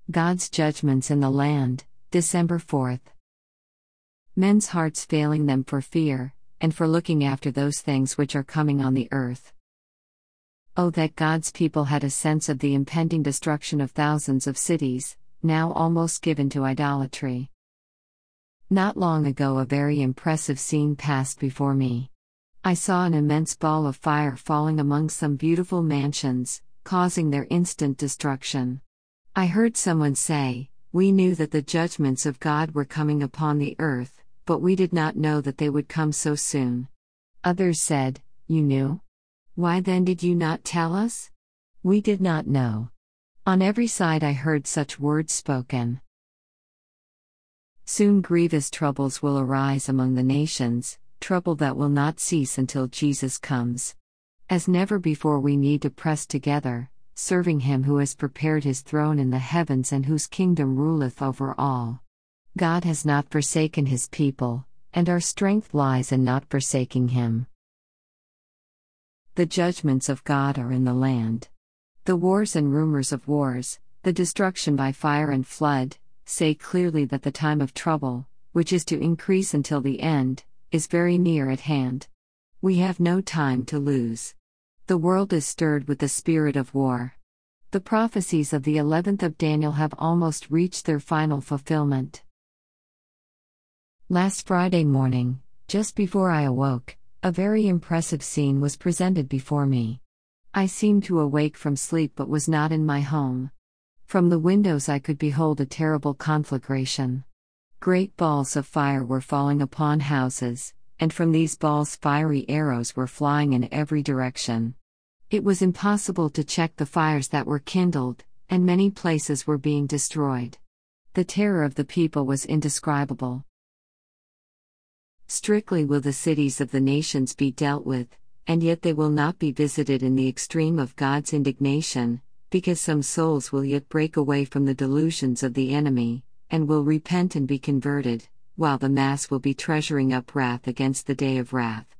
God's Judgments in the Land, December 4th. Men's hearts failing them for fear, and for looking after those things which are coming on the earth. Oh, that God's people had a sense of the impending destruction of thousands of cities, now almost given to idolatry. Not long ago, a very impressive scene passed before me. I saw an immense ball of fire falling among some beautiful mansions, causing their instant destruction. I heard someone say, "We knew that the judgments of God were coming upon the earth, but we did not know that they would come so soon." Others said, "You knew? Why then did you not tell us?" We did not know. On every side I heard such words spoken. Soon grievous troubles will arise among the nations, trouble that will not cease until Jesus comes. As never before we need to press together, serving Him who has prepared His throne in the heavens and whose kingdom ruleth over all. God has not forsaken His people, and our strength lies in not forsaking Him. The judgments of God are in the land. The wars and rumors of wars, the destruction by fire and flood, say clearly that the time of trouble, which is to increase until the end, is very near at hand. We have no time to lose. The world is stirred with the spirit of war. The prophecies of the 11th of Daniel have almost reached their final fulfillment. Last Friday morning, just before I awoke, a very impressive scene was presented before me. I seemed to awake from sleep but was not in my home. From the windows I could behold a terrible conflagration. Great balls of fire were falling upon houses, and from these balls fiery arrows were flying in every direction. It was impossible to check the fires that were kindled, and many places were being destroyed. The terror of the people was indescribable. Strictly will the cities of the nations be dealt with, and yet they will not be visited in the extreme of God's indignation, because some souls will yet break away from the delusions of the enemy, and will repent and be converted, while the mass will be treasuring up wrath against the day of wrath.